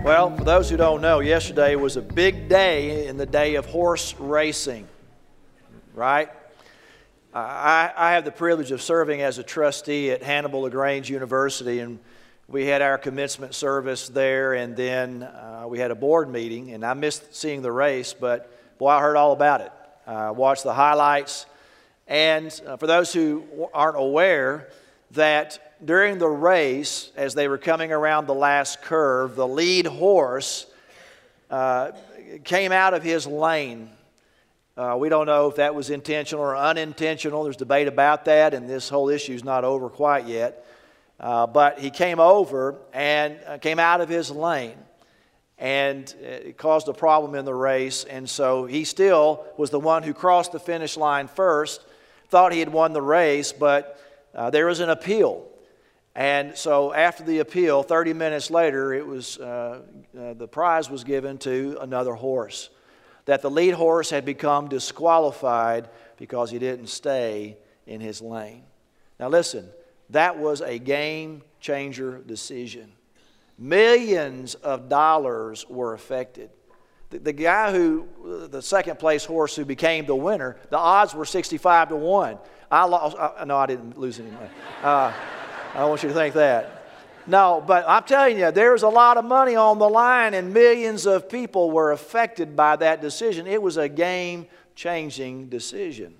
Well, for those who don't know, yesterday was a big day in the day of horse racing, right? I have the privilege of serving as a trustee at Hannibal LaGrange University, and we had our commencement service there, and then we had a board meeting, and I missed seeing the race, but boy, I heard all about it. Watched the highlights, and for those who aren't aware, that during the race, as they were coming around the last curve, the lead horse came out of his lane. We don't know if that was intentional or unintentional. There's debate about that, and this whole issue is not over quite yet. But he came over and came out of his lane, and it caused a problem in the race. And so he still was the one who crossed the finish line first, thought he had won the race, but there was an appeal. And so after the appeal, 30 minutes later, it was the prize was given to another horse. That the lead horse had become disqualified because he didn't stay in his lane. Now listen, that was a game-changer decision. Millions of dollars were affected. The guy the second place horse who became the winner, the odds were 65 to 1. No, I didn't lose any money. I don't want you to think that. No, but I'm telling you, there's a lot of money on the line, and millions of people were affected by that decision. It was a game-changing decision.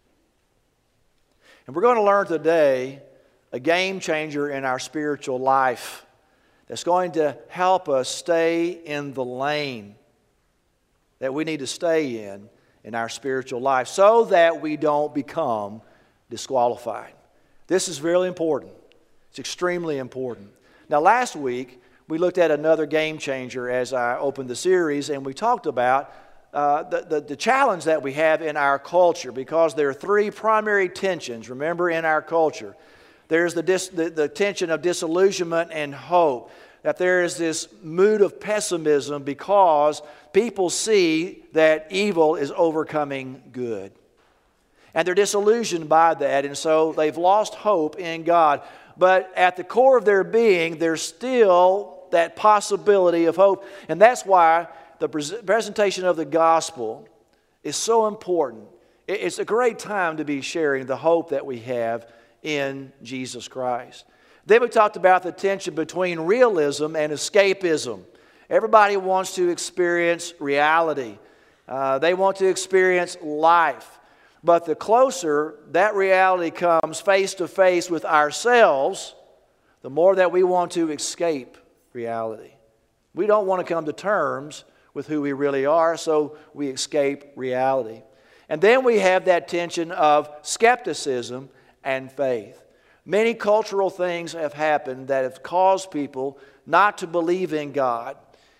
And we're going to learn today a game changer in our spiritual life that's going to help us stay in the lane that we need to stay in our spiritual life so that we don't become disqualified. This is really important. It's extremely important. Now, last week, we looked at another game changer as I opened the series, and we talked about the challenge that we have in our culture, because there are three primary tensions, remember, in our culture. There's the tension of disillusionment and hope, that there is this mood of pessimism because people see that evil is overcoming good. And they're disillusioned by that, and so they've lost hope in God. But at the core of their being, there's still that possibility of hope. And that's why the presentation of the gospel is so important. It's a great time to be sharing the hope that we have in Jesus Christ. Then we talked about the tension between realism and escapism. Everybody wants to experience reality. They want to experience life. But the closer that reality comes face to face with ourselves, the more that we want to escape reality. We don't want to come to terms with who we really are, so we escape reality. And then we have that tension of skepticism and faith. Many cultural things have happened that have caused people not to believe in God.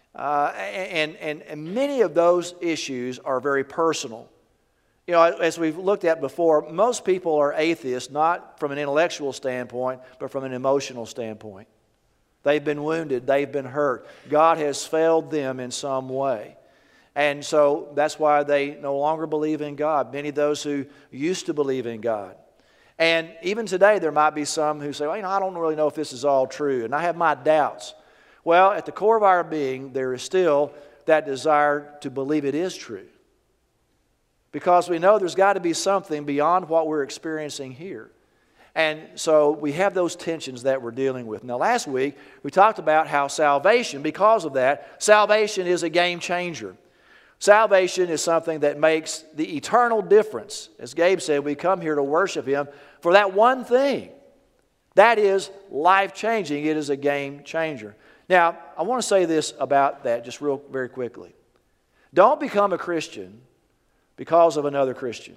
And many of those issues are very personal. You know, as we've looked at before, most people are atheists, not from an intellectual standpoint, but from an emotional standpoint. They've been wounded, they've been hurt. God has failed them in some way. And so that's why they no longer believe in God. Many of those who used to believe in God. And even today there might be some who say, well, I don't really know if this is all true, and I have my doubts. Well, at the core of our being, there is still that desire to believe it is true. Because we know there's got to be something beyond what we're experiencing here. And so we have those tensions that we're dealing with. Now, last week, we talked about how salvation, because of that, salvation is a game changer. Salvation is something that makes the eternal difference. As Gabe said, we come here to worship Him for that one thing. That is life-changing. It is a game changer. Now, I want to say this about that just very quickly. Don't become a Christian because of another Christian.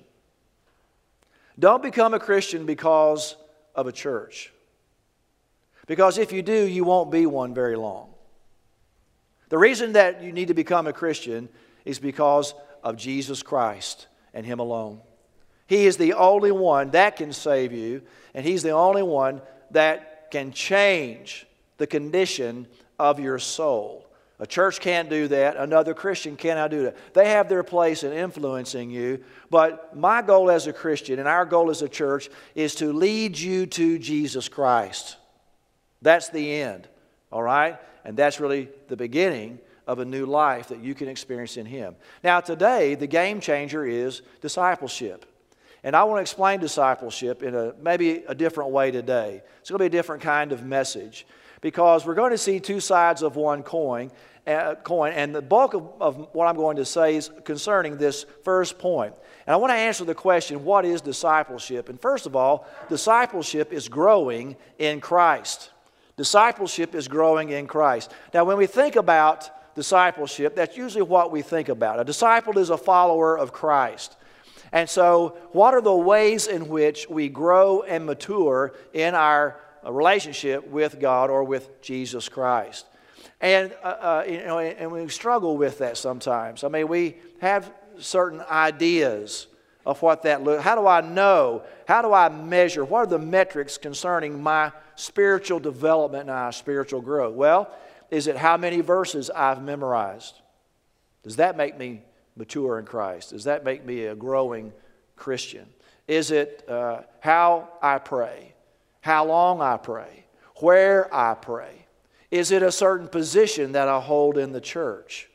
Don't become a Christian because of a church. Because if you do, you won't be one very long. The reason that you need to become a Christian is because of Jesus Christ and Him alone. He is the only one that can save you, and He's the only one that can change the condition of your soul. A church can't do that. Another Christian cannot do that. They have their place in influencing you. But my goal as a Christian and our goal as a church is to lead you to Jesus Christ. That's the end. All right? And that's really the beginning of a new life that you can experience in Him. Now, today, the game changer is discipleship. And I want to explain discipleship in maybe a different way today. It's going to be a different kind of message because we're going to see two sides of one coin, and the bulk of what I'm going to say is concerning this first point. And I want to answer the question, what is discipleship? And first of all, discipleship is growing in Christ. Discipleship is growing in Christ. Now, when we think about discipleship, that's usually what we think about. A disciple is a follower of Christ. And so, what are the ways in which we grow and mature in our relationship with God or with Jesus Christ? And and we struggle with that sometimes. I mean, we have certain ideas of what that looks. How do I know? How do I measure? What are the metrics concerning my spiritual development and our spiritual growth? Well, is it how many verses I've memorized? Does that make me mature in Christ? Does that make me a growing Christian? Is it how I pray? How long I pray? Where I pray? Is it a certain position that I hold in the church?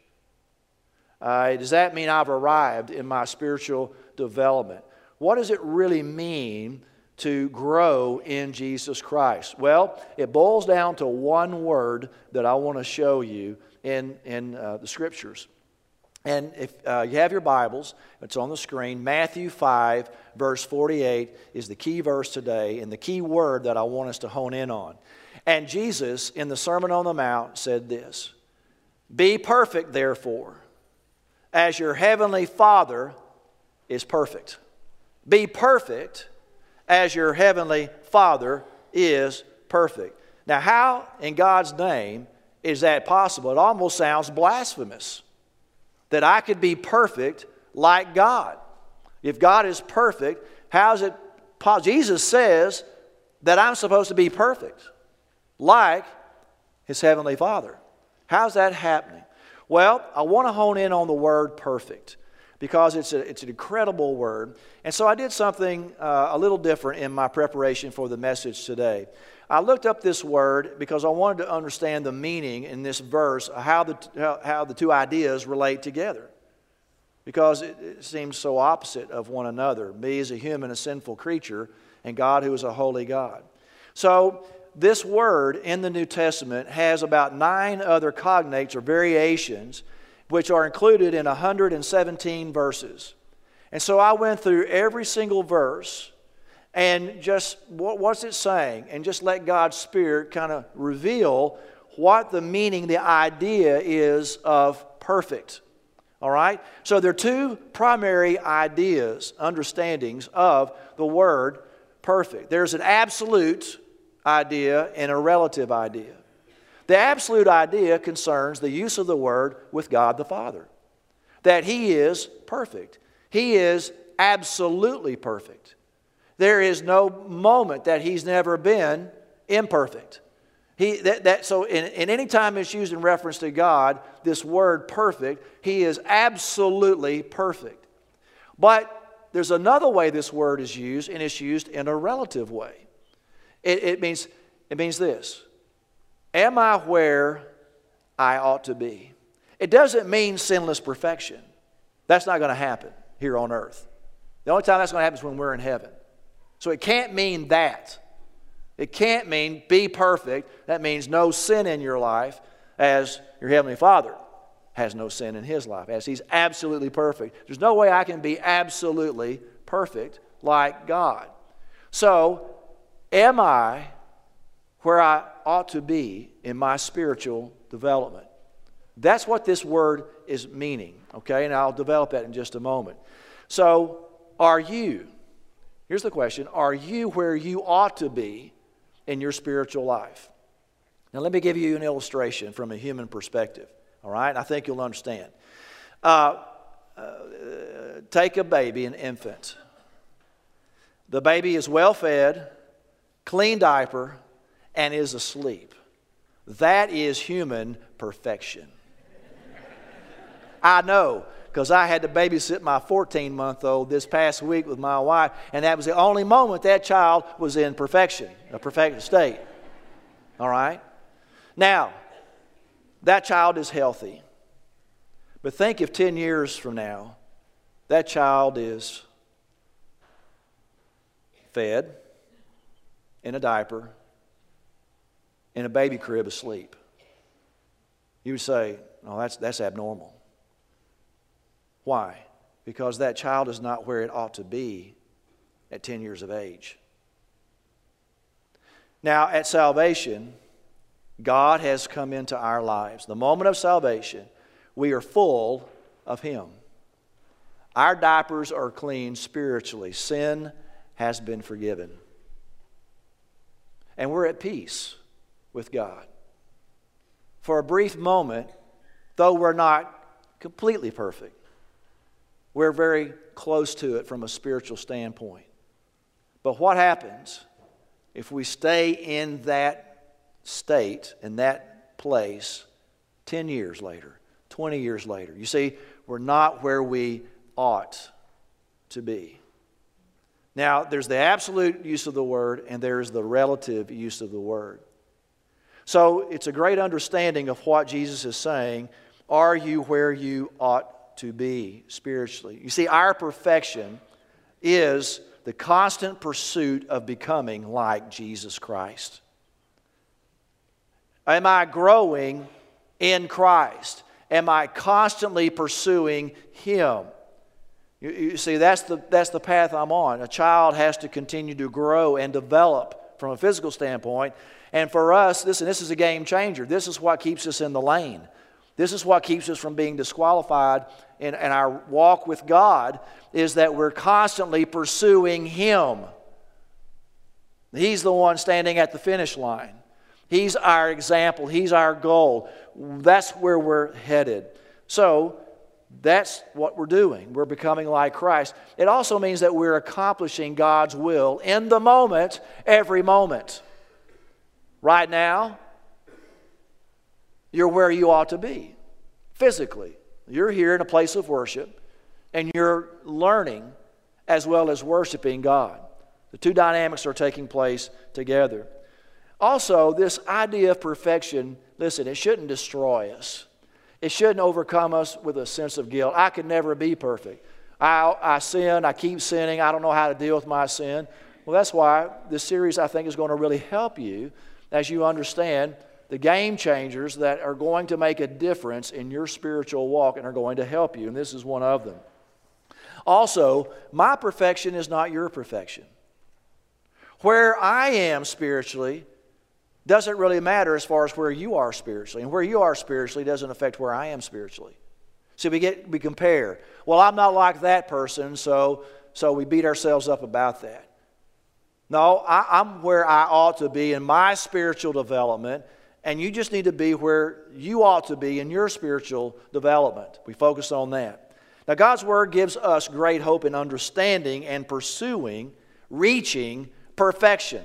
Does that mean I've arrived in my spiritual development? What does it really mean to grow in Jesus Christ? Well, it boils down to one word that I want to show you in the Scriptures. And if you have your Bibles, it's on the screen. Matthew 5, verse 48 is the key verse today and the key word that I want us to hone in on. And Jesus, in the Sermon on the Mount, said this, "Be perfect, therefore, as your heavenly Father is perfect." Be perfect as your heavenly Father is perfect. Now, how in God's name is that possible? It almost sounds blasphemous that I could be perfect like God. If God is perfect, how is it possible? Jesus says that I'm supposed to be perfect like His heavenly Father. How's that happening? Well, I want to hone in on the word perfect because it's an incredible word. And so I did something a little different in my preparation for the message today. I looked up this word because I wanted to understand the meaning in this verse, how the two ideas relate together. Because it seems so opposite of one another. Me as a human, a sinful creature, and God who is a holy God. So this word in the New Testament has about 9 other cognates or variations which are included in 117 verses. And so I went through every single verse and just, what's it saying? And just let God's Spirit kind of reveal what the meaning, the idea is of perfect. All right? So there are 2 primary ideas, understandings of the word perfect. There's an absolute idea and a relative idea. The absolute idea concerns the use of the word with God the Father. That He is perfect. He is absolutely perfect. There is no moment that He's never been imperfect. So in any time it's used in reference to God, this word perfect, He is absolutely perfect. But there's another way this word is used, and it's used in a relative way. It means this. Am I where I ought to be? It doesn't mean sinless perfection. That's not going to happen here on earth. The only time that's going to happen is when we're in heaven. So it can't mean that. It can't mean be perfect. That means no sin in your life as your Heavenly Father has no sin in His life, as He's absolutely perfect. There's no way I can be absolutely perfect like God. So, am I where I ought to be in my spiritual development? That's what this word is meaning, okay? And I'll develop that in just a moment. So, are you, here's the question, are you where you ought to be in your spiritual life? Now, let me give you an illustration from a human perspective, all right? I think you'll understand. Take a baby, an infant. The baby is well fed, clean diaper, and is asleep. That is human perfection. I know, because I had to babysit my 14-month-old this past week with my wife, and that was the only moment that child was in perfection, a perfect state. All right? Now, that child is healthy. But think if 10 years from now, that child is fed, in a diaper, in a baby crib asleep. You would say, "Oh, that's abnormal." Why? Because that child is not where it ought to be at 10 years of age. Now, at salvation, God has come into our lives. The moment of salvation, we are full of Him. Our diapers are clean spiritually. Sin has been forgiven. And we're at peace with God. For a brief moment, though we're not completely perfect, we're very close to it from a spiritual standpoint. But what happens if we stay in that state, in that place, 10 years later, 20 years later? You see, we're not where we ought to be. Now, there's the absolute use of the word, and there's the relative use of the word. So it's a great understanding of what Jesus is saying. Are you where you ought to be spiritually? You see, our perfection is the constant pursuit of becoming like Jesus Christ. Am I growing in Christ? Am I constantly pursuing Him? You see, that's the path I'm on. A child has to continue to grow and develop from a physical standpoint. And for us, listen, this is a game changer. This is what keeps us in the lane. This is what keeps us from being disqualified in our walk with God, is that we're constantly pursuing Him. He's the one standing at the finish line. He's our example. He's our goal. That's where we're headed. So, that's what we're doing. We're becoming like Christ. It also means that we're accomplishing God's will in the moment, every moment. Right now, you're where you ought to be, physically. You're here in a place of worship, and you're learning as well as worshiping God. The two dynamics are taking place together. Also, this idea of perfection, listen, it shouldn't destroy us. It shouldn't overcome us with a sense of guilt. I could never be perfect. I sin, I keep sinning, I don't know how to deal with my sin. Well, that's why this series, I think, is going to really help you as you understand the game changers that are going to make a difference in your spiritual walk and are going to help you, and this is one of them. Also, my perfection is not your perfection. Where I am spiritually doesn't really matter as far as where you are spiritually. And where you are spiritually doesn't affect where I am spiritually. See, we compare. Well, I'm not like that person, so we beat ourselves up about that. No, I'm where I ought to be in my spiritual development, and you just need to be where you ought to be in your spiritual development. We focus on that. Now, God's Word gives us great hope in understanding and pursuing, reaching perfection,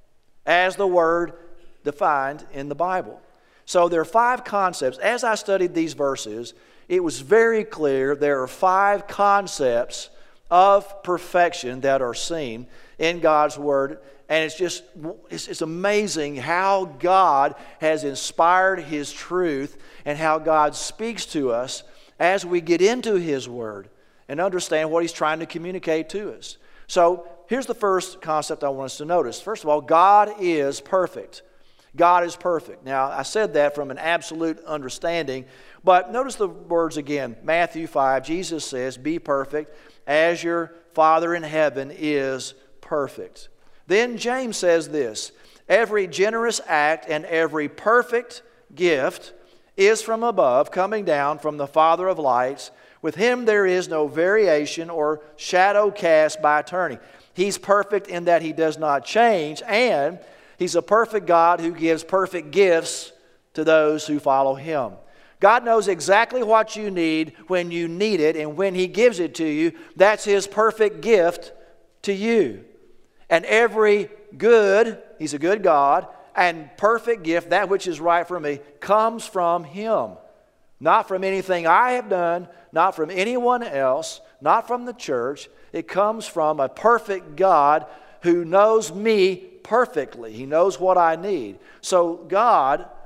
as the Word defined in the Bible. So there are 5 concepts. As I studied these verses, it was very clear there are 5 concepts of perfection that are seen in God's Word. And it's amazing how God has inspired His truth and how God speaks to us as we get into His Word and understand what He's trying to communicate to us. So here's the first concept I want us to notice. First of all, God is perfect. God is perfect. Now, I said that from an absolute understanding, but notice the words again. Matthew 5, Jesus says, "Be perfect as your Father in heaven is perfect." Then James says this, "Every generous act and every perfect gift is from above, coming down from the Father of lights. With Him there is no variation or shadow cast by turning." He's perfect in that He does not change, and He's a perfect God who gives perfect gifts to those who follow Him. God knows exactly what you need when you need it, and when He gives it to you, that's His perfect gift to you. And every good, He's a good God, and perfect gift, that which is right for me, comes from Him. Not from anything I have done, not from anyone else, not from the church. It comes from a perfect God who knows me perfectly. He knows what I need. So God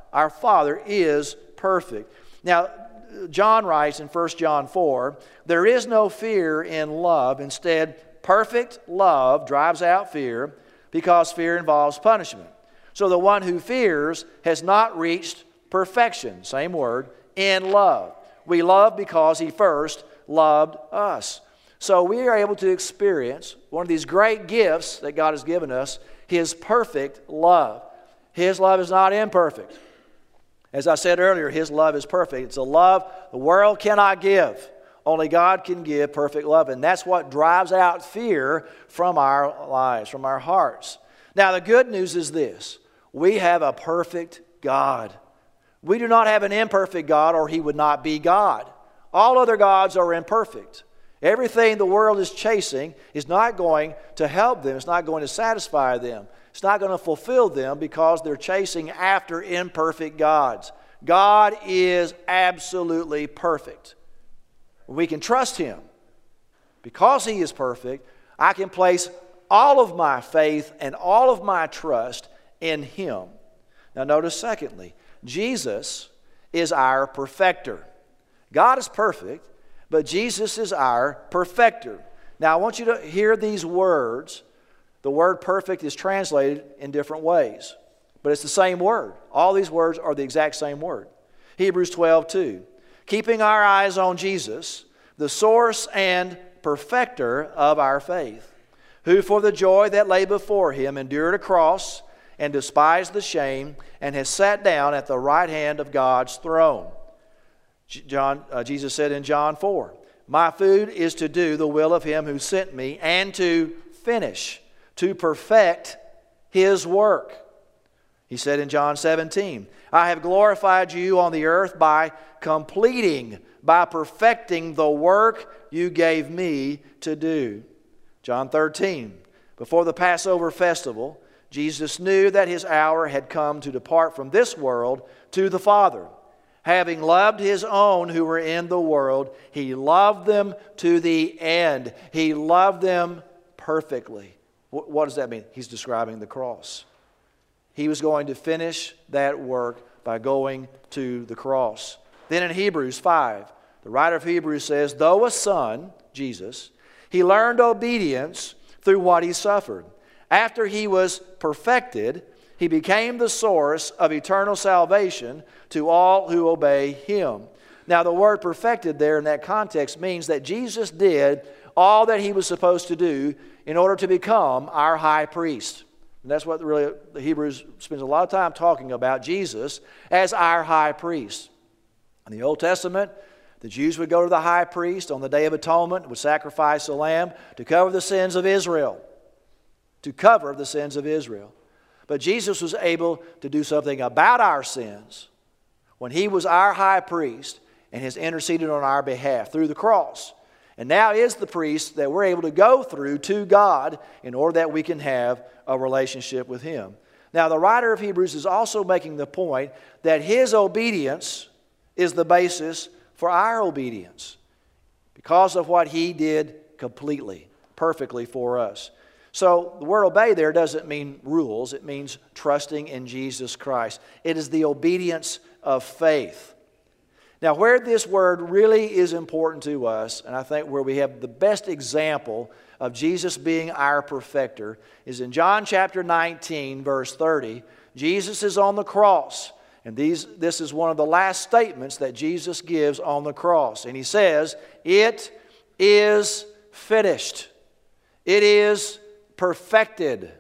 Our Father is perfect. Now, John writes in 1 John 4, there is no fear in love. Instead, perfect love drives out fear because fear involves punishment. So the one who fears has not reached perfection, same word, in love. We love because He first loved us. So we are able to experience one of these great gifts that God has given us, His perfect love. His love is not imperfect. As I said earlier, His love is perfect. It's a love the world cannot give. Only God can give perfect love. And that's what drives out fear from our lives, from our hearts. Now, the good news is this. We have a perfect God. We do not have an imperfect God, or He would not be God. All other gods are imperfect. Everything the world is chasing is not going to help them. It's not going to satisfy them. It's not going to fulfill them because they're chasing after imperfect gods. God is absolutely perfect. We can trust Him. Because He is perfect, I can place all of my faith and all of my trust in Him. Now notice secondly, Jesus is our perfecter. God is perfect, but Jesus is our perfecter. Now I want you to hear these words. The word perfect is translated in different ways, but it's the same word. All these words are the exact same word. Hebrews 12:2. Keeping our eyes on Jesus, the source and perfecter of our faith, who for the joy that lay before Him endured a cross and despised the shame, and has sat down at the right hand of God's throne. Jesus said in John 4, my food is to do the will of Him who sent me and to finish, to perfect His work. He said in John 17, I have glorified you on the earth by completing, by perfecting the work you gave me to do. John 13, before the Passover festival, Jesus knew that His hour had come to depart from this world to the Father. Having loved His own who were in the world, He loved them to the end. He loved them perfectly. What does that mean? He's describing the cross. He was going to finish that work by going to the cross. Then in Hebrews 5, the writer of Hebrews says, though a son, Jesus, He learned obedience through what He suffered. After He was perfected, He became the source of eternal salvation to all who obey Him. Now the word perfected there in that context means that Jesus did all that He was supposed to do in order to become our high priest. And that's what really the Hebrews spends a lot of time talking about, Jesus as our high priest. In the Old Testament, the Jews would go to the high priest on the Day of Atonement, would sacrifice a lamb to cover the sins of Israel. To cover the sins of Israel. But Jesus was able to do something about our sins when He was our high priest and has interceded on our behalf through the cross. And now is the priest that we're able to go through to God in order that we can have a relationship with Him. Now the writer of Hebrews is also making the point that His obedience is the basis for our obedience because of what He did completely, perfectly for us. So the word obey there doesn't mean rules. It means trusting in Jesus Christ. It is the obedience of faith. Now where this word really is important to us, and I think where we have the best example of Jesus being our perfecter, is in John chapter 19, verse 30. Jesus is on the cross. And this is one of the last statements that Jesus gives on the cross. And He says, it is finished. It is perfected.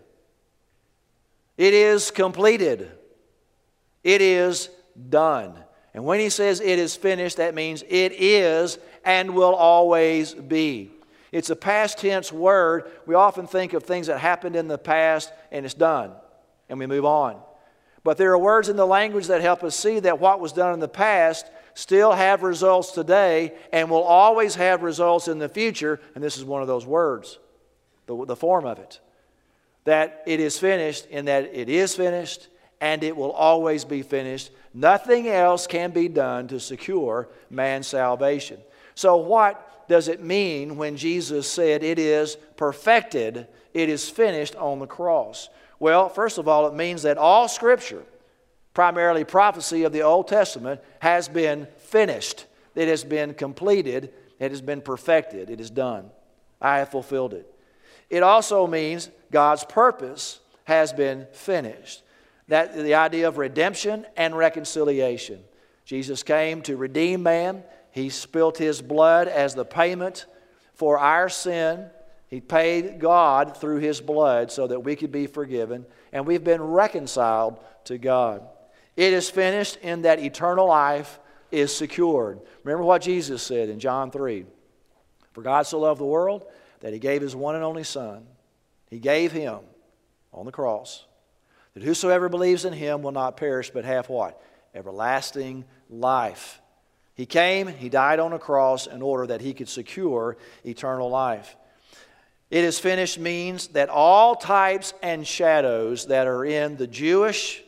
It is completed. It is done. And when He says it is finished, that means it is and will always be. It's a past tense word. We often think of things that happened in the past and it's done and we move on. But there are words in the language that help us see that what was done in the past still have results today and will always have results in the future. And this is one of those words, the form of it. That it is finished in that it is finished and it will always be finished. Nothing else can be done to secure man's salvation. So what does it mean when Jesus said it is perfected, it is finished on the cross? Well, first of all, it means that all Scripture primarily prophecy of the Old Testament, has been finished. It has been completed. It has been perfected. It is done. I have fulfilled it. It also means God's purpose has been finished. That the idea of redemption and reconciliation. Jesus came to redeem man. He spilt His blood as the payment for our sin. He paid God through His blood so that we could be forgiven, and we've been reconciled to God. It is finished in that eternal life is secured. Remember what Jesus said in John 3. For God so loved the world that He gave His one and only Son. He gave Him on the cross, that whosoever believes in Him will not perish but have what? Everlasting life. He came, He died on a cross in order that He could secure eternal life. It is finished means that all types and shadows that are in the Jewish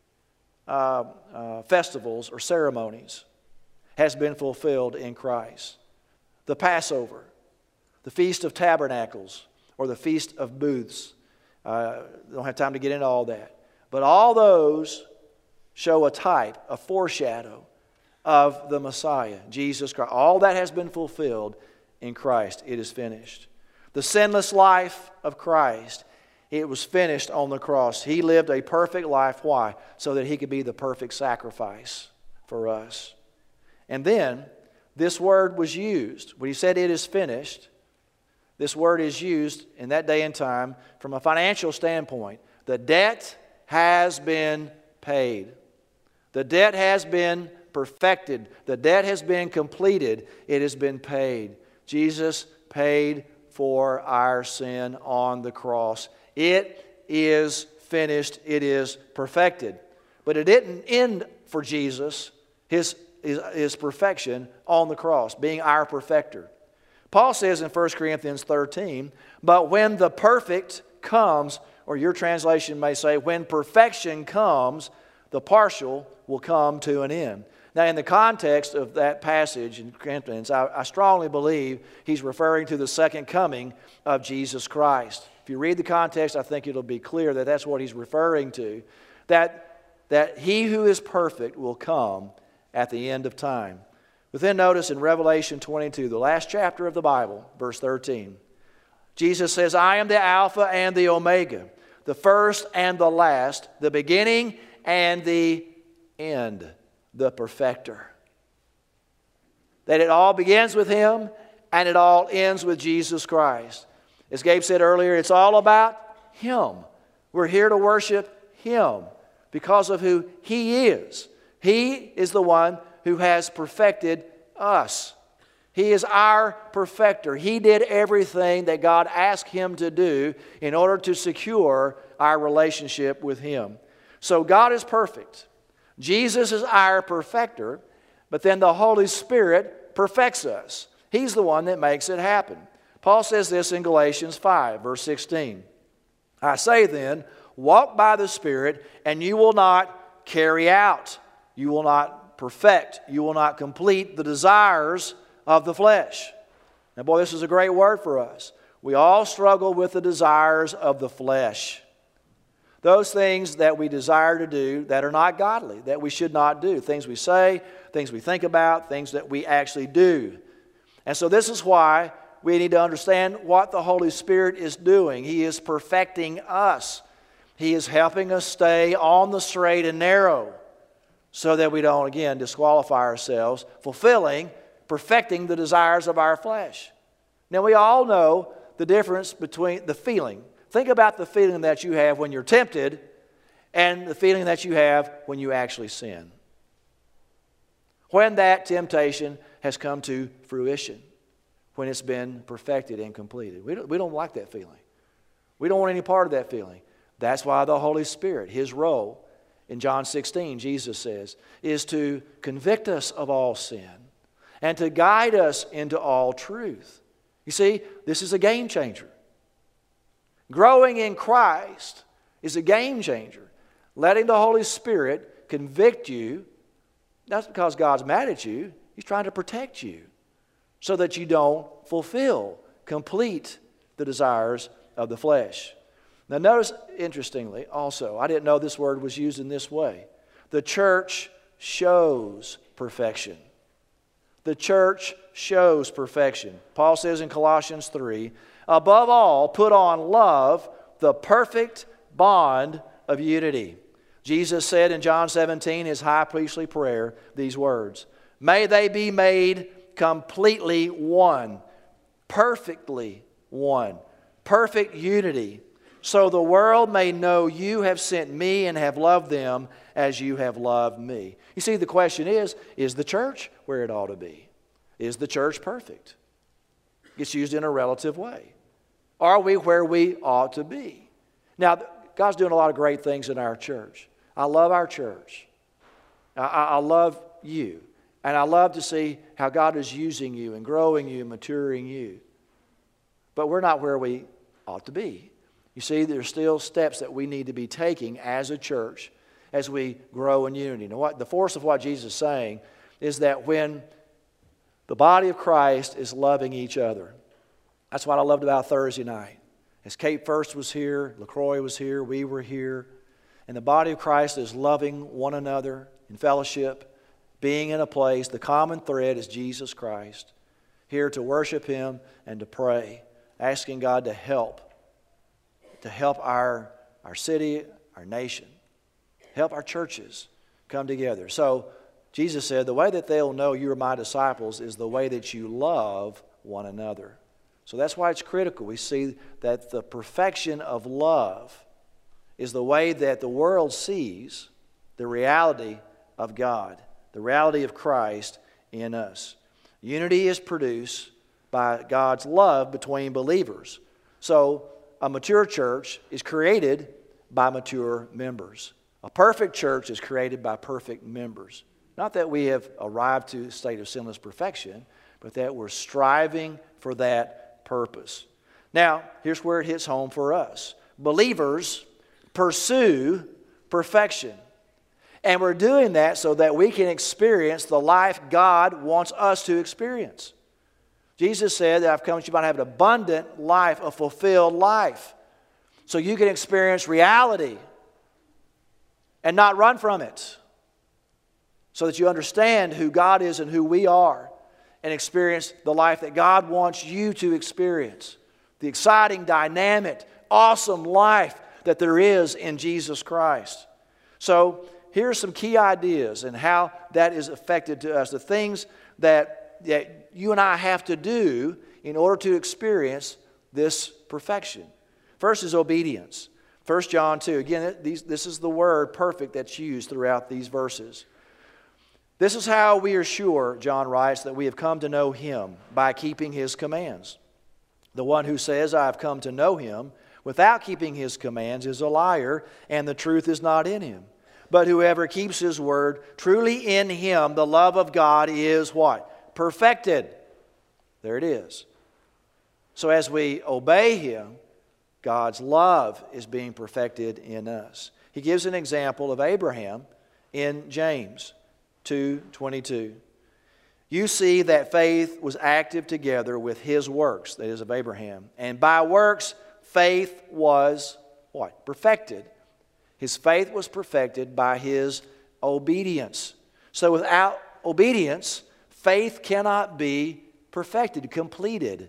festivals or ceremonies has been fulfilled in Christ. The Passover, the Feast of Tabernacles, or the Feast of Booths. Don't have time to get into all that. But all those show a type, a foreshadow of the Messiah, Jesus Christ. All that has been fulfilled in Christ. It is finished. The sinless life of Christ, it was finished on the cross. He lived a perfect life. Why? So that He could be the perfect sacrifice for us. And then, this word was used. When He said it is finished, this word is used in that day and time from a financial standpoint. The debt has been paid. The debt has been perfected. The debt has been completed. It has been paid. Jesus paid for our sin on the cross. It is finished. It is perfected. But it didn't end for Jesus, His perfection on the cross, being our perfecter. Paul says in 1 Corinthians 13, but when the perfect comes, or your translation may say, when perfection comes, the partial will come to an end. Now, in the context of that passage in Corinthians, I strongly believe he's referring to the second coming of Jesus Christ. If you read the context, I think it'll be clear that that's what he's referring to, that He who is perfect will come at the end of time. But then notice in Revelation 22, the last chapter of the Bible, verse 13, Jesus says, I am the Alpha and the Omega, the first and the last, the beginning and the end, the perfecter. That it all begins with Him and it all ends with Jesus Christ. As Gabe said earlier, it's all about Him. We're here to worship Him because of who He is. He is the one who has perfected us. He is our perfecter. He did everything that God asked Him to do in order to secure our relationship with Him. So God is perfect. Jesus is our perfecter, but then the Holy Spirit perfects us. He's the one that makes it happen. Paul says this in Galatians 5, verse 16. I say then, walk by the Spirit, and you will not carry out. You will not perfect. You will not complete the desires of the flesh. Now, boy, this is a great word for us. We all struggle with the desires of the flesh. Those things that we desire to do that are not godly, that we should not do. Things we say, things we think about, things that we actually do. And so this is why we need to understand what the Holy Spirit is doing. He is perfecting us. He is helping us stay on the straight and narrow so that we don't, again, disqualify ourselves, perfecting the desires of our flesh. Now, we all know the difference between the feeling. Think about the feeling that you have when you're tempted and the feeling that you have when you actually sin. When that temptation has come to fruition, when it's been perfected and completed. We don't like that feeling. We don't want any part of that feeling. That's why the Holy Spirit, His role, in John 16, Jesus says, is to convict us of all sin and to guide us into all truth. You see, this is a game changer. Growing in Christ is a game changer. Letting the Holy Spirit convict you, not because God's mad at you, He's trying to protect you so that you don't complete the desires of the flesh. Now notice, interestingly, also, I didn't know this word was used in this way. The church shows perfection. The church shows perfection. Paul says in Colossians 3, above all, put on love, the perfect bond of unity. Jesus said in John 17, his high priestly prayer, these words, may they be made completely one, perfectly one, perfect unity, so the world may know you have sent me and have loved them as you have loved me. You see, the question is the church where it ought to be? Is the church perfect? It's used in a relative way. Are we where we ought to be? Now, God's doing a lot of great things in our church. I love our church. I love you. And I love to see how God is using you and growing you and maturing you. But we're not where we ought to be. You see, there's still steps that we need to be taking as a church as we grow in unity. Now, the force of what Jesus is saying is that when the body of Christ is loving each other, that's what I loved about Thursday night. As Kate First was here, LaCroix was here, we were here, and the body of Christ is loving one another in fellowship, being in a place, the common thread is Jesus Christ, here to worship Him and to pray, asking God to help our city, our nation, help our churches come together. So Jesus said, the way that they'll know you are my disciples is the way that you love one another. So that's why it's critical. We see that the perfection of love is the way that the world sees the reality of God, the reality of Christ in us. Unity is produced by God's love between believers. So a mature church is created by mature members. A perfect church is created by perfect members. Not that we have arrived to a state of sinless perfection, but that we're striving for that purpose. Now, here's where it hits home for us. Believers pursue perfection. And we're doing that so that we can experience the life God wants us to experience. Jesus said that I've come that you might have an abundant life, a fulfilled life. So you can experience reality and not run from it. So that you understand who God is and who we are and experience the life that God wants you to experience. The exciting, dynamic, awesome life that there is in Jesus Christ. So here are some key ideas and how that is affected to us. The things that you and I have to do in order to experience this perfection. First is obedience. 1 John 2. Again, this is the word perfect that's used throughout these verses. This is how we are sure, John writes, that we have come to know Him by keeping His commands. The one who says, I have come to know Him, without keeping His commands is a liar, and the truth is not in him. But whoever keeps His word, truly in him the love of God is what? Perfected. There it is. So as we obey Him, God's love is being perfected in us. He gives an example of Abraham in James 2:22. You see that faith was active together with his works, that is of Abraham. And by works, faith was what? Perfected. His faith was perfected by his obedience. So without obedience, faith cannot be perfected, completed.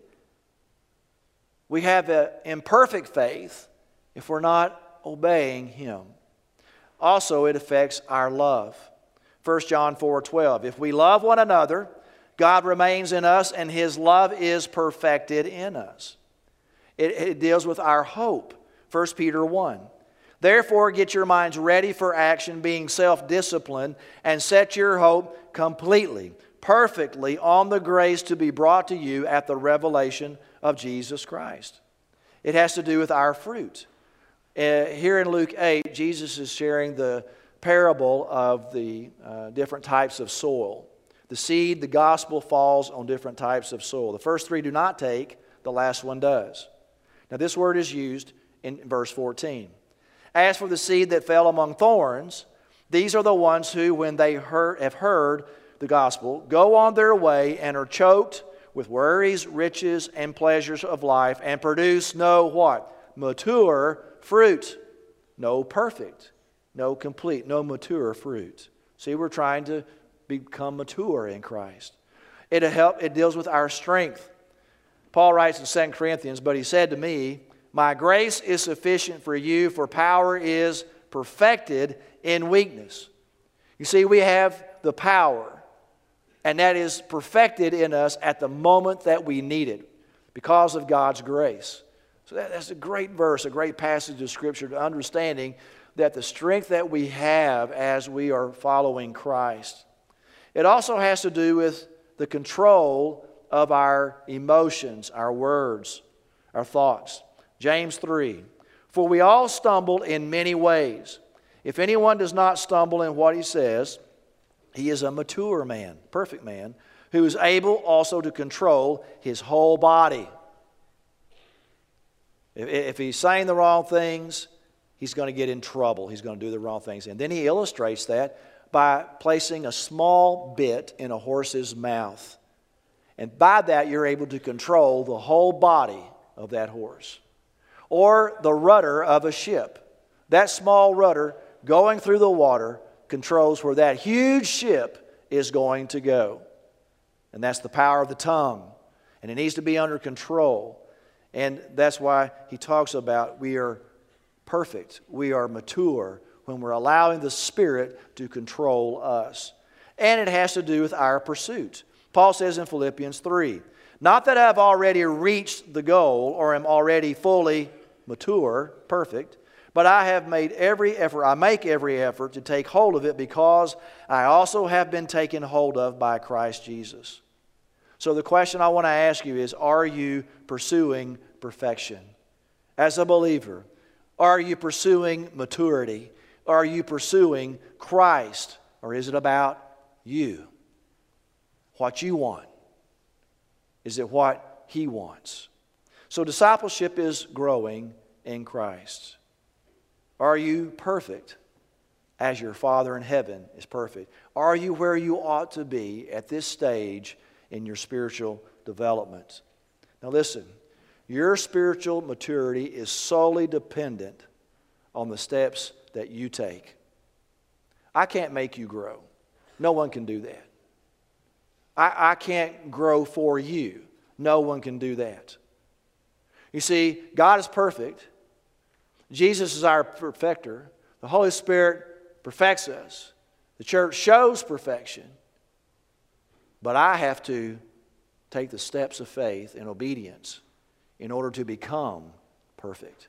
We have an imperfect faith if we're not obeying Him. Also, it affects our love. 1 John 4:12. If we love one another, God remains in us and His love is perfected in us. It deals with our hope. 1 Peter 1. Therefore, get your minds ready for action, being self-disciplined, and set your hope completely, perfectly on the grace to be brought to you at the revelation of Jesus Christ. It has to do with our fruit. Here in Luke 8, Jesus is sharing the parable of the different types of soil. The seed, the gospel, falls on different types of soil. The first three do not take, the last one does. Now this word is used in verse 14. As for the seed that fell among thorns, these are the ones who, when they have heard the gospel, go on their way and are choked with worries, riches, and pleasures of life, and produce no what? Mature fruit. No perfect. no complete, no mature fruit. See, we're trying to become mature in Christ. It deals with our strength. Paul writes in 2 Corinthians, "But he said to me, my grace is sufficient for you, for power is perfected in weakness." You see, we have the power, and that is perfected in us at the moment that we need it because of God's grace. So that's a great verse, a great passage of Scripture to understanding that the strength that we have as we are following Christ. It also has to do with the control of our emotions, our words, our thoughts. James 3, "For we all stumble in many ways. If anyone does not stumble in what he says, he is a mature man, perfect man, who is able also to control his whole body." If he's saying the wrong things, he's going to get in trouble. He's going to do the wrong things. And then he illustrates that by placing a small bit in a horse's mouth. And by that, you're able to control the whole body of that horse. Or the rudder of a ship. That small rudder going through the water controls where that huge ship is going to go. And that's the power of the tongue. And it needs to be under control. And that's why he talks about we are perfect, we are mature when we're allowing the Spirit to control us. And it has to do with our pursuit. Paul says in Philippians 3, "Not that I've already reached the goal or am already fully mature, perfect, but I make every effort to take hold of it because I also have been taken hold of by Christ Jesus." So the question I want to ask you is, are you pursuing perfection? As a believer, are you pursuing maturity? Are you pursuing Christ? Or is it about you? What you want? Is it what He wants? So discipleship is growing in Christ. Are you perfect as your Father in heaven is perfect? Are you where you ought to be at this stage in your spiritual development? Now listen, your spiritual maturity is solely dependent on the steps that you take. I can't make you grow. No one can do that. I can't grow for you. No one can do that. You see, God is perfect. Jesus is our perfecter. The Holy Spirit perfects us. The church shows perfection. But I have to take the steps of faith and obedience in order to become perfect.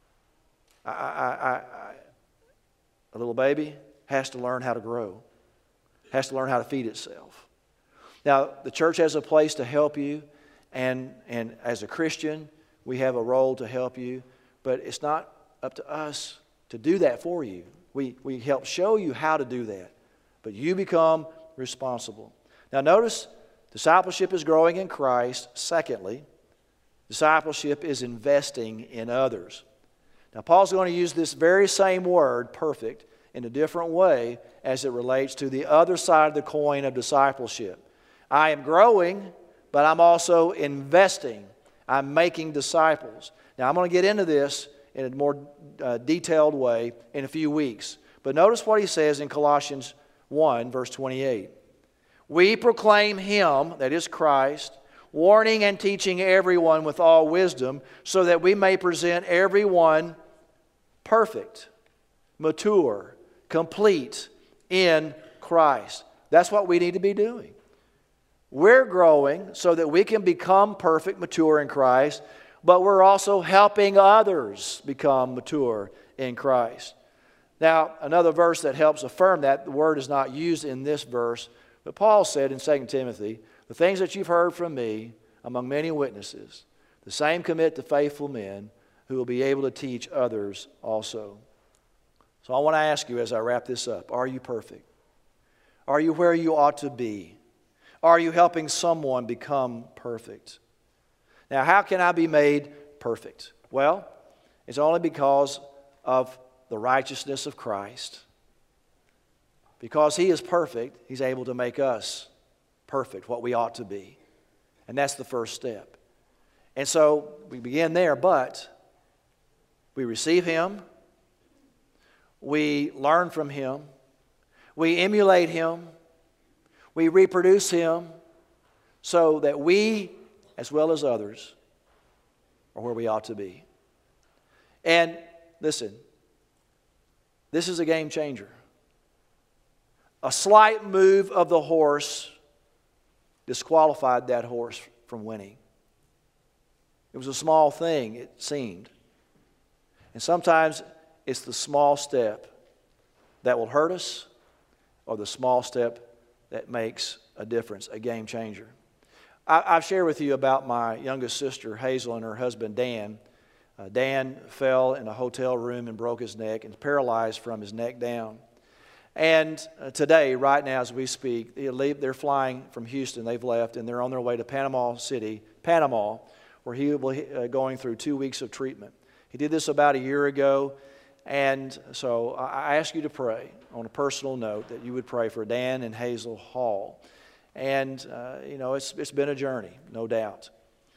A little baby has to learn how to grow, has to learn how to feed itself. Now, the church has a place to help you, and as a Christian, we have a role to help you, but it's not up to us to do that for you. We help show you how to do that, but you become responsible. Now, notice, discipleship is growing in Christ. Secondly, discipleship is investing in others. Now, Paul's going to use this very same word, perfect, in a different way as it relates to the other side of the coin of discipleship. I am growing, but I'm also investing. I'm making disciples. Now, I'm going to get into this in a more detailed way in a few weeks. But notice what he says in Colossians 1, verse 28. "We proclaim Him," that is Christ, "warning and teaching everyone with all wisdom, so that we may present everyone perfect, mature, complete in Christ." That's what we need to be doing. We're growing so that we can become perfect, mature in Christ, but we're also helping others become mature in Christ. Now, another verse that helps affirm that, the word is not used in this verse, but Paul said in 2 Timothy, "The things that you've heard from me among many witnesses, the same commit to faithful men who will be able to teach others also." So I want to ask you as I wrap this up, are you perfect? Are you where you ought to be? Are you helping someone become perfect? Now, how can I be made perfect? Well, it's only because of the righteousness of Christ. Because He is perfect, He's able to make us perfect, what we ought to be. And that's the first step. And so we begin there, but we receive Him, we learn from Him, we emulate Him, we reproduce Him so that we, as well as others, are where we ought to be. And listen, this is a game changer. A slight move of the horse disqualified that horse from winning. It was a small thing, it seemed. And sometimes it's the small step that will hurt us, or the small step that makes a difference, a game changer. I've shared with you about my youngest sister, Hazel, and her husband, Dan. Dan fell in a hotel room and broke his neck and is paralyzed from his neck down. And today, right now as we speak, they're flying from Houston. They've left, and they're on their way to Panama City, Panama, where he will be going through 2 weeks of treatment. He did this about a year ago, and so I ask you to pray on a personal note that you would pray for Dan and Hazel Hall. And, it's been a journey, no doubt.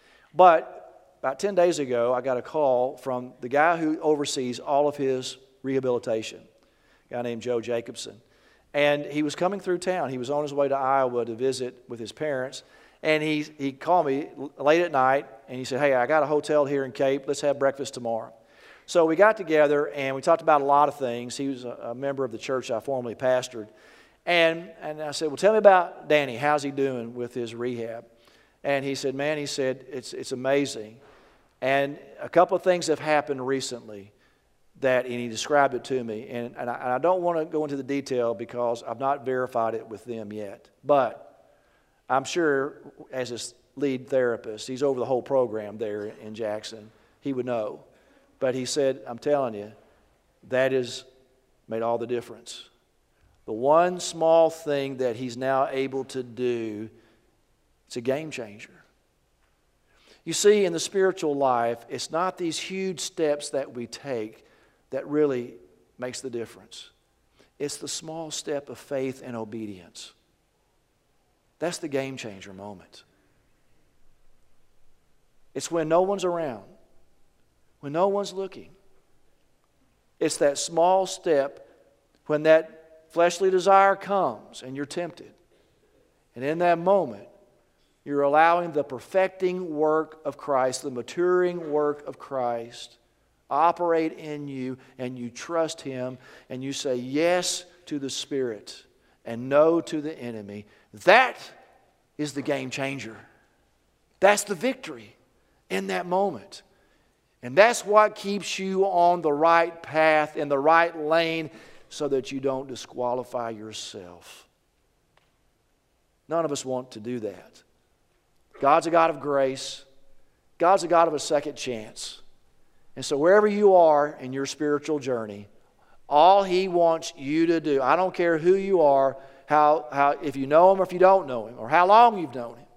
But about 10 days ago, I got a call from the guy who oversees all of his rehabilitation, a guy named Joe Jacobson. And he was coming through town. He was on his way to Iowa to visit with his parents. And he called me late at night, and he said, "Hey, I got a hotel here in Cape. Let's have breakfast tomorrow." So we got together, and we talked about a lot of things. He was a member of the church I formerly pastored. And I said, "Well, tell me about Danny. How's he doing with his rehab?" And he said, "Man," he said, it's amazing. And a couple of things have happened recently and he described it to me. And I don't want to go into the detail because I've not verified it with them yet. But I'm sure as his lead therapist, he's over the whole program there in Jackson, he would know. But he said, "I'm telling you, that has made all the difference. The one small thing that he's now able to do, it's a game changer." You see, in the spiritual life, it's not these huge steps that we take that really makes the difference. It's the small step of faith and obedience. That's the game changer moment. It's when no one's around, when no one's looking. It's that small step when that fleshly desire comes and you're tempted. And in that moment, you're allowing the perfecting work of Christ, the maturing work of Christ, operate in you, and you trust Him, and you say yes to the Spirit and no to the enemy. That is the game changer. That's the victory in that moment. And that's what keeps you on the right path, in the right lane, so that you don't disqualify yourself. None of us want to do that. God's a God of grace. God's a God of a second chance. And so wherever you are in your spiritual journey, all He wants you to do, I don't care who you are, how if you know Him or if you don't know Him, or how long you've known Him,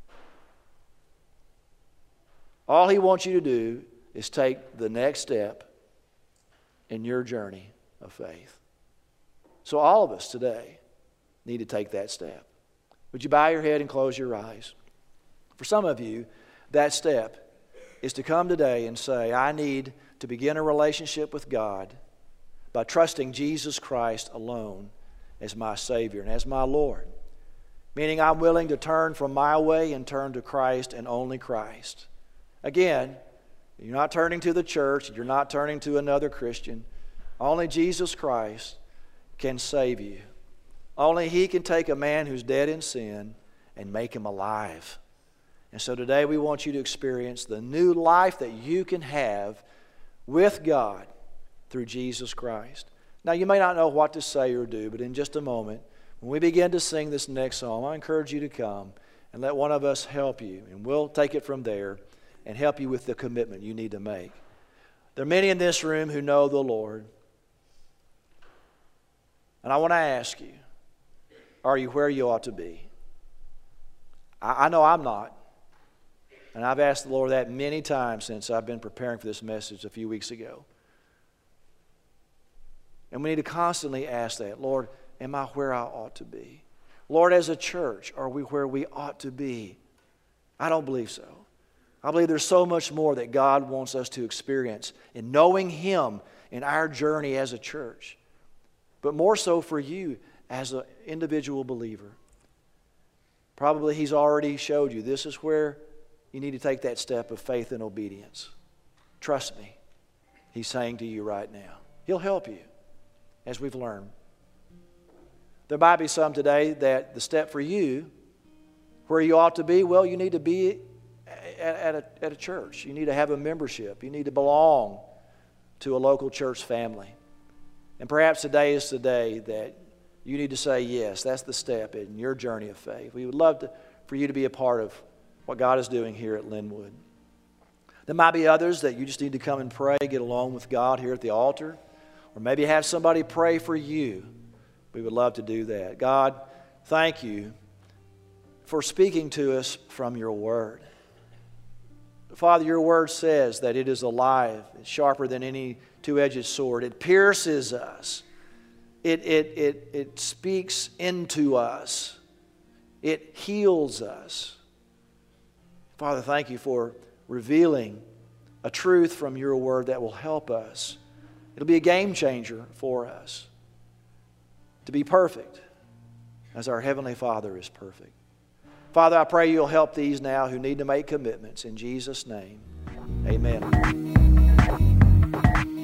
all He wants you to do is take the next step in your journey of faith. So all of us today need to take that step. Would you bow your head and close your eyes? For some of you, that step is to come today and say, I need to begin a relationship with God by trusting Jesus Christ alone as my Savior and as my Lord. Meaning I'm willing to turn from my way and turn to Christ and only Christ. Again, you're not turning to the church. You're not turning to another Christian. Only Jesus Christ can save you. Only He can take a man who's dead in sin and make him alive. And so today we want you to experience the new life that you can have with God through Jesus Christ. Now you may not know what to say or do, but in just a moment, when we begin to sing this next song, I encourage you to come and let one of us help you. And we'll take it from there and help you with the commitment you need to make. There are many in this room who know the Lord. And I want to ask you, are you where you ought to be? I know I'm not. And I've asked the Lord that many times since I've been preparing for this message a few weeks ago. And we need to constantly ask that, Lord, am I where I ought to be? Lord, as a church, are we where we ought to be? I don't believe so. I believe there's so much more that God wants us to experience in knowing Him in our journey as a church, but more so for you as an individual believer. Probably He's already showed you this is where you need to take that step of faith and obedience. Trust me, He's saying to you right now. He'll help you, as we've learned. There might be some today that the step for you, where you ought to be, well, you need to be at a church. You need to have a membership. You need to belong to a local church family. And perhaps today is the day that you need to say, yes, that's the step in your journey of faith. We would love for you to be a part of what God is doing here at Linwood. There might be others that you just need to come and pray, get along with God here at the altar, or maybe have somebody pray for you. We would love to do that. God, thank you for speaking to us from your word. Father, your word says that it is alive, it's sharper than any two-edged sword. It pierces us. It speaks into us. It heals us. Father, thank you for revealing a truth from your word that will help us. It'll be a game changer for us to be perfect as our Heavenly Father is perfect. Father, I pray you'll help these now who need to make commitments. In Jesus' name, amen.